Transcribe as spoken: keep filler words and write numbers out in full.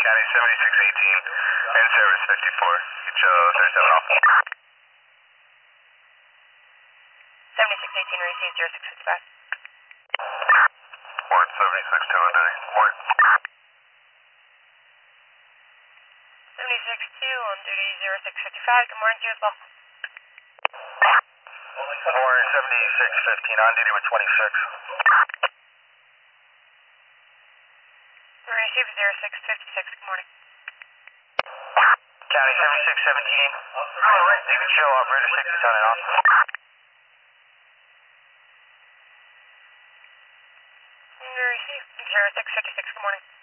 County seventy-six eighteen and service fifty-four. Get your thirty-seven off. seventy-six eighteen received zero six fifty-five. Warren seventy-six two on duty. Warren. seventy-six two on duty zero six fifty-five. Good morning to you as well. Warren seventy-six fifteen on duty with twenty-six. Received zero six fifty-six. Good morning. County seventy-six seventeen. You can show operator sixty ton and off. Received zero six fifty-six. Good morning.